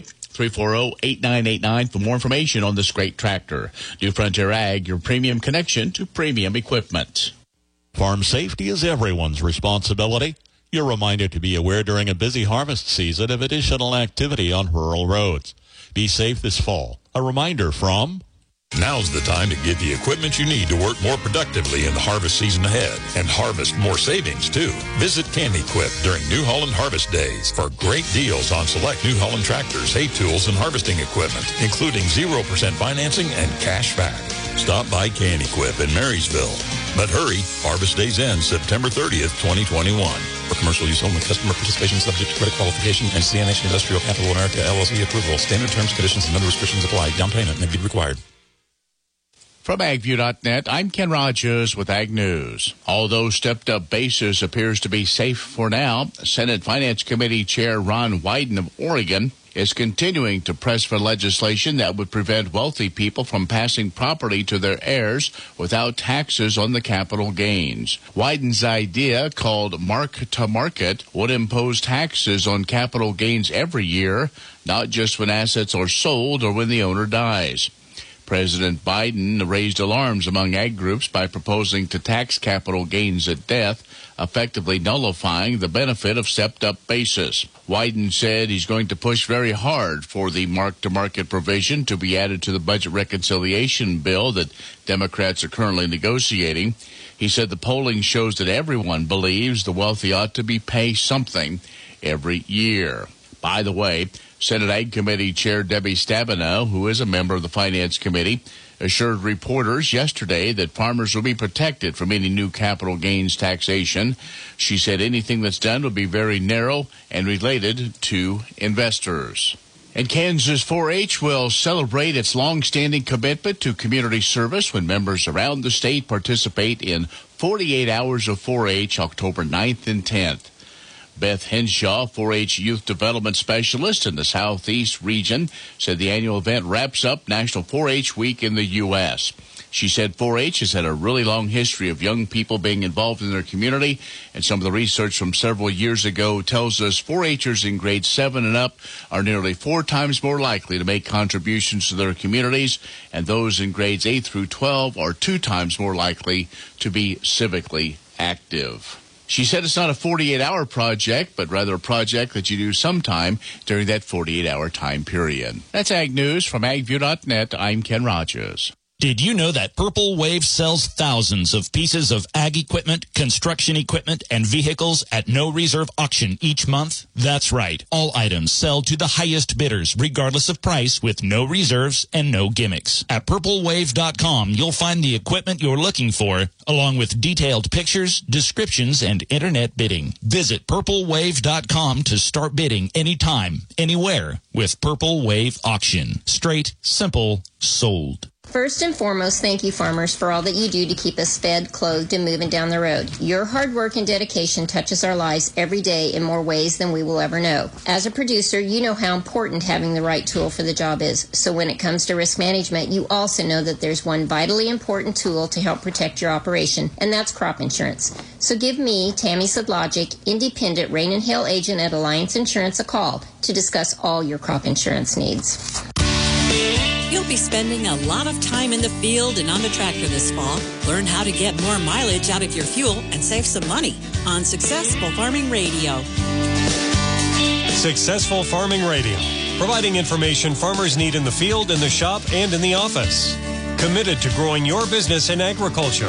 308-340-8989 for more information on this great tractor. New Frontier Ag, your premium connection to premium equipment. Farm safety is everyone's responsibility. You're reminded to be aware during a busy harvest season of additional activity on rural roads. Be safe this fall. A reminder from... Now's the time to get the equipment you need to work more productively in the harvest season ahead and harvest more savings, too. Visit Can-Equip during New Holland Harvest Days for great deals on select New Holland tractors, hay tools, and harvesting equipment, including 0% financing and cash back. Stop by Can-Equip in Marysville. But hurry, Harvest Days end September 30th, 2021. For commercial use only, customer participation subject to credit qualification and CNH Industrial Capital America LLC approval. Standard terms, conditions, and other restrictions apply. Down payment may be required. From AgView.net, I'm Ken Rogers with Ag News. Although stepped-up basis appears to be safe for now, Senate Finance Committee Chair Ron Wyden of Oregon is continuing to press for legislation that would prevent wealthy people from passing property to their heirs without taxes on the capital gains. Wyden's idea, called Mark-to-Market, would impose taxes on capital gains every year, not just when assets are sold or when the owner dies. President Biden raised alarms among ag groups by proposing to tax capital gains at death, effectively nullifying the benefit of stepped-up basis. Wyden said he's going to push very hard for the mark-to-market provision to be added to the budget reconciliation bill that Democrats are currently negotiating. He said the polling shows that everyone believes the wealthy ought to be paid something every year. By the way, Senate Ag Committee Chair Debbie Stabenow, who is a member of the Finance Committee, assured reporters yesterday that farmers will be protected from any new capital gains taxation. She said anything that's done will be very narrow and related to investors. And Kansas 4-H will celebrate its long-standing commitment to community service when members around the state participate in 48 hours of 4-H October 9th and 10th. Beth Henshaw, 4-H Youth Development Specialist in the Southeast region, said the annual event wraps up National 4-H Week in the U.S. She said 4-H has had a really long history of young people being involved in their community, and some of the research from several years ago tells us 4-Hers in grades 7 and up are nearly 4 times more likely to make contributions to their communities, and those in grades 8 through 12 are 2 times more likely to be civically active. She said it's not a 48-hour project, but rather a project that you do sometime during that 48-hour time period. That's Ag News from AgView.net. I'm Ken Rogers. Did you know that Purple Wave sells thousands of pieces of ag equipment, construction equipment, and vehicles at no reserve auction each month? That's right. All items sell to the highest bidders, regardless of price, with no reserves and no gimmicks. At purplewave.com, you'll find the equipment you're looking for, along with detailed pictures, descriptions, and internet bidding. Visit purplewave.com to start bidding anytime, anywhere with Purple Wave Auction. Straight, simple, sold. First and foremost, thank you, farmers, for all that you do to keep us fed, clothed, and moving down the road. Your hard work and dedication touches our lives every day in more ways than we will ever know. As a producer, you know how important having the right tool for the job is. So when it comes to risk management, you also know that there's one vitally important tool to help protect your operation, and that's crop insurance. So give me, Tammy Sedlogic, independent rain and hail agent at Alliance Insurance, a call to discuss all your crop insurance needs. You'll be spending a lot of time in the field and on the tractor this fall. Learn how to get more mileage out of your fuel and save some money on Successful Farming Radio. Successful Farming Radio, providing information farmers need in the field, in the shop, and in the office. Committed to growing your business in agriculture.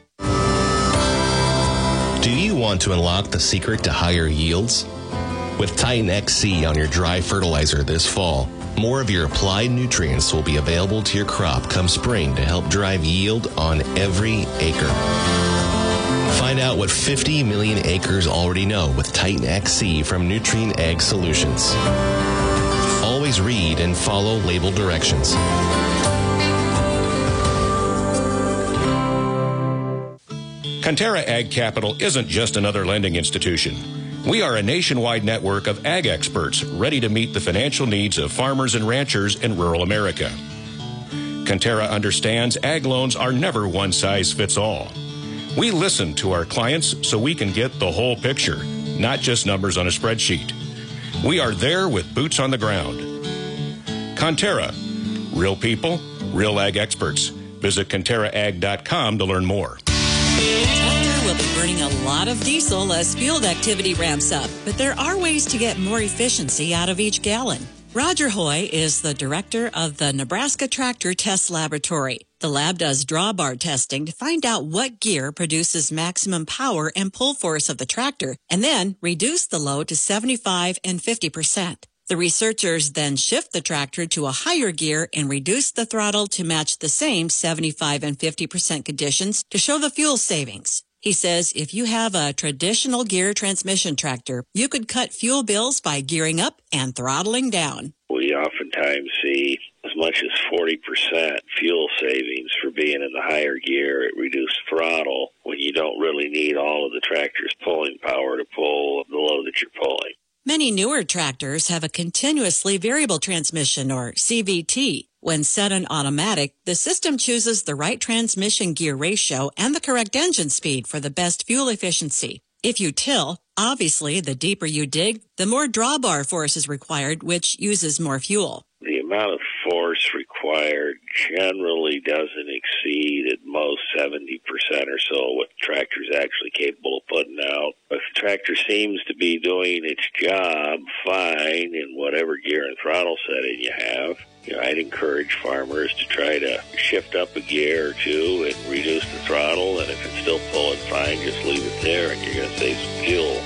Do you want to unlock the secret to higher yields? With Titan XC on your dry fertilizer this fall, more of your applied nutrients will be available to your crop come spring to help drive yield on every acre. Find out what 50 million acres already know with Titan XC from Nutrien Ag Solutions. Always read and follow label directions. Conterra Ag Capital isn't just another lending institution. We are a nationwide network of ag experts ready to meet the financial needs of farmers and ranchers in rural America. Conterra understands ag loans are never one size fits all. We listen to our clients so we can get the whole picture, not just numbers on a spreadsheet. We are there with boots on the ground. Conterra, real people, real ag experts. Visit ConterraAg.com to learn more. Will be burning a lot of diesel as field activity ramps up, but there are ways to get more efficiency out of each gallon. Roger Hoy is the director of the Nebraska Tractor Test Laboratory. The lab does drawbar testing to find out what gear produces maximum power and pull force of the tractor, and then reduce the load to 75 and 50%. The researchers then shift the tractor to a higher gear and reduce the throttle to match the same 75 and 50% conditions to show the fuel savings. He says if you have a traditional gear transmission tractor, you could cut fuel bills by gearing up and throttling down. We oftentimes see as much as 40% fuel savings for being in the higher gear at reduced throttle when you don't really need all of the tractor's pulling power to pull the load that you're pulling. Many newer tractors have a continuously variable transmission, or CVT. When set on automatic, the system chooses the right transmission gear ratio and the correct engine speed for the best fuel efficiency. If you till, obviously the deeper you dig, the more drawbar force is required, which uses more fuel. The amount of force required generally doesn't exceed at most 70% or so what the tractor is actually capable of putting out. If the tractor seems to be doing its job fine in whatever gear and throttle setting you have, I'd encourage farmers to try to shift up a gear or two and reduce the throttle, and if it's still pulling fine, just leave it there and you're going to save some fuel.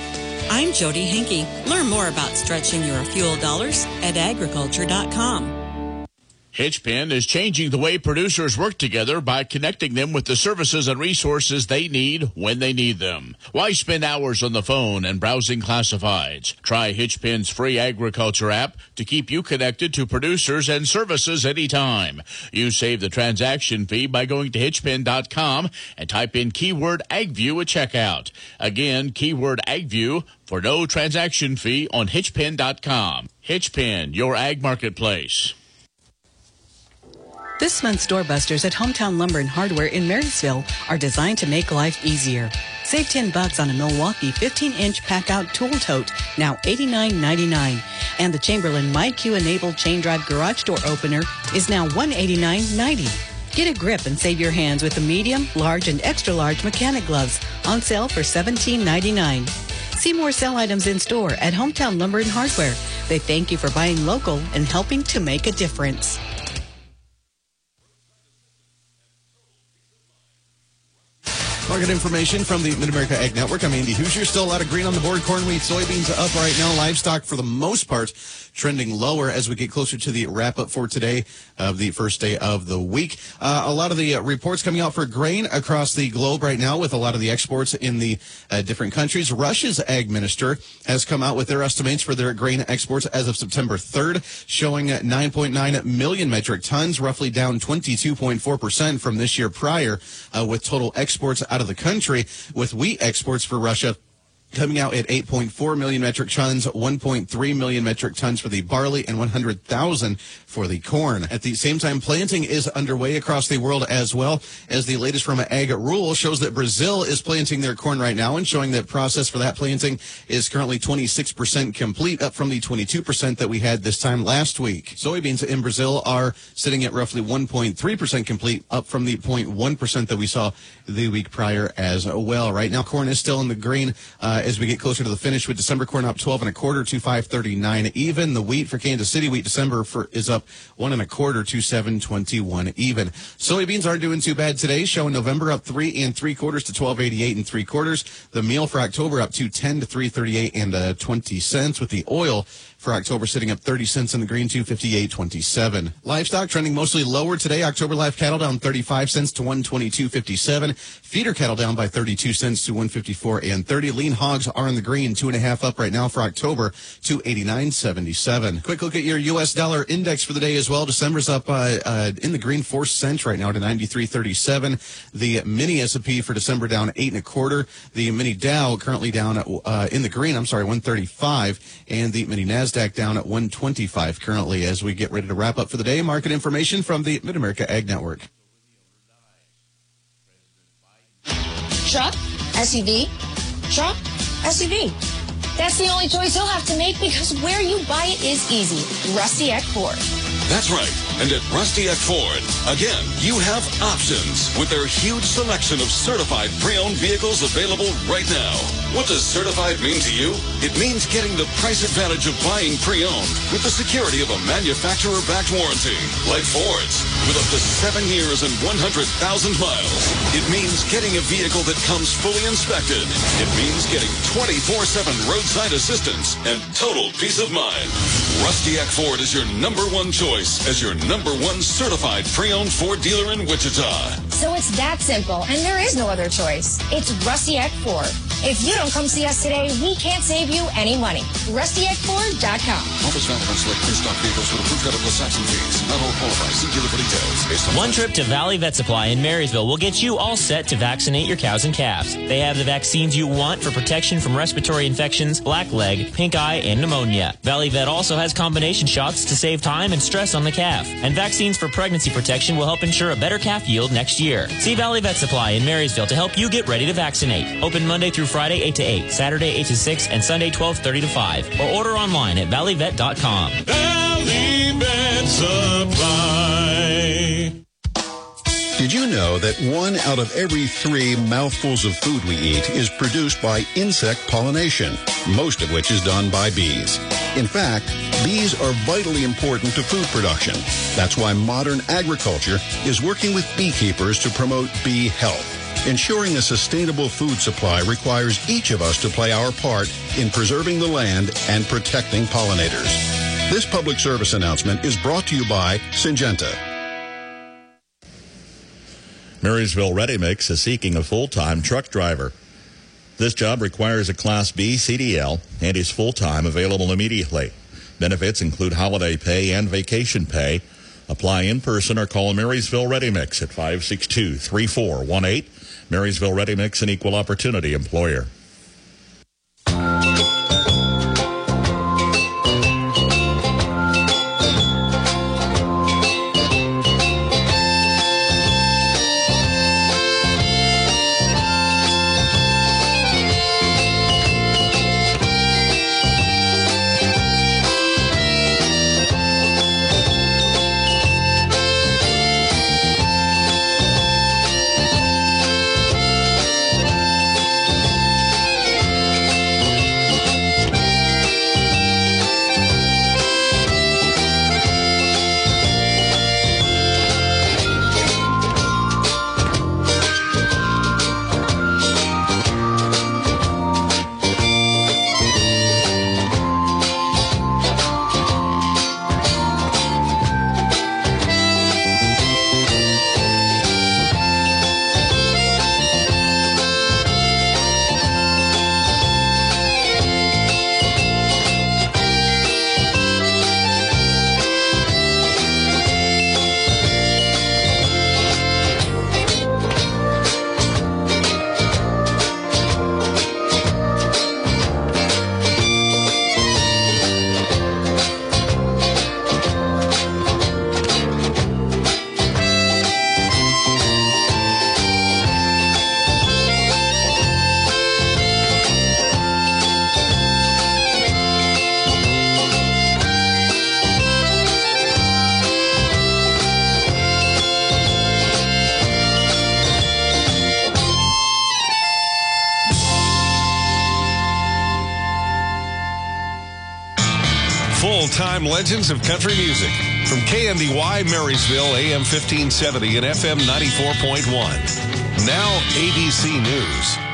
I'm Jody Hinkey. Learn more about stretching your fuel dollars at agriculture.com. Hitchpin is changing the way producers work together by connecting them with the services and resources they need when they need them. Why spend hours on the phone and browsing classifieds? Try Hitchpin's free agriculture app to keep you connected to producers and services anytime. You save the transaction fee by going to hitchpin.com and type in keyword AgView at checkout. Again, keyword AgView for no transaction fee on hitchpin.com. Hitchpin, your ag marketplace. This month's doorbusters at Hometown Lumber and Hardware in Marysville are designed to make life easier. Save $10 on a Milwaukee 15-inch pack-out tool tote, now $89.99. And the Chamberlain MyQ-enabled chain drive garage door opener is now $189.90. Get a grip and save your hands with the medium, large, and extra-large mechanic gloves on sale for $17.99. See more sale items in store at Hometown Lumber and Hardware. They thank you for buying local and helping to make a difference. Market information from the Mid-America Ag Network. I'm Andy Hoosier. Still a lot of green on the board. Corn, wheat, soybeans up right now. Livestock, for the most part, trending lower as we get closer to the wrap-up for today of the first day of the week. A lot of the reports coming out for grain across the globe right now with a lot of the exports in the different countries. Russia's ag minister has come out with their estimates for their grain exports as of September 3rd, showing 9.9 million metric tons, roughly down 22.4% from this year prior, with total exports out of the country, with wheat exports for Russia coming out at 8.4 million metric tons, 1.3 million metric tons for the barley, and 100,000 for the corn. At the same time, planting is underway across the world as well, as the latest from Ag Rule shows that Brazil is planting their corn right now and showing that process for that planting is currently 26% complete, up from the 22% that we had this time last week. Soybeans in Brazil are sitting at roughly 1.3% complete, up from the 0.1% that we saw the week prior as well. Right now, corn is still in the green as we get closer to the finish, with December corn up 12 1/4 to 5.39 even. The wheat for Kansas City wheat December is up 1 1/4 to 7.21 even. Soybeans aren't doing too bad today, showing November up 3 3/4 to 12.88 3/4. The meal for October up 2.10 to 3.38 20 cents, with the oil for October sitting up 30 cents in the green, 258.27. Livestock trending mostly lower today. October live cattle down 35 cents to 122.57. Feeder cattle down by 32 cents to 154.30. Lean hogs are in the green, 2.5 up right now for October, 289.77. Quick look at your U.S. dollar index for the day as well. December's up in the green 4 cents right now to 93.37. The mini S&P for December down 8 1/4. The mini Dow currently down in the green, 135, and the mini Nasdaq down at 125 currently as we get ready to wrap up for the day. Market information from the Mid-America Ag Network. Truck, SUV, truck, SUV. That's the only choice you'll have to make, because where you buy it is easy. Rusty Eck Ford. That's right. And at Rusty Eck Ford, again, you have options with their huge selection of certified pre-owned vehicles available right now. What does certified mean to you? It means getting the price advantage of buying pre-owned with the security of a manufacturer-backed warranty, like Ford's, with up to 7 years and 100,000 miles. It means getting a vehicle that comes fully inspected. It means getting 24/7 roadside assistance and total peace of mind. Rusty Eck Ford is your #1 choice as your #1 certified pre-owned Ford dealer in Wichita. So it's that simple, and there is no other choice. It's Rusty Eck Ford. If you don't come see us today, we can't save you any money. RustyEckFord.com. Offers valid on select in-stock vehicles with approved credit plus tax and fees. Not all qualify. See dealer for details. Based on One trip to Valley Vet Supply in Marysville will get you all set to vaccinate your cows and calves. They have the vaccines you want for protection from respiratory infections, blackleg, pink eye, and pneumonia. Valley Vet also has combination shots to save time and stress on the calf. And vaccines for pregnancy protection will help ensure a better calf yield next year. See Valley Vet Supply in Marysville to help you get ready to vaccinate. Open Monday through Friday 8 to 8, Saturday 8 to 6, and Sunday 12:30 to 5. Or order online at valleyvet.com. Valley Vet Supply. Did you know that 1 out of every 3 mouthfuls of food we eat is produced by insect pollination, most of which is done by bees? In fact, bees are vitally important to food production. That's why modern agriculture is working with beekeepers to promote bee health. Ensuring a sustainable food supply requires each of us to play our part in preserving the land and protecting pollinators. This public service announcement is brought to you by Syngenta. Marysville Ready Mix is seeking a full-time truck driver. This job requires a Class B CDL and is full-time, available immediately. Benefits include holiday pay and vacation pay. Apply in person or call Marysville Ready Mix at 562-3418. Marysville Ready Mix, an equal opportunity employer. Full-time legends of country music from KNDY Marysville, AM 1570 and FM 94.1. Now ABC News.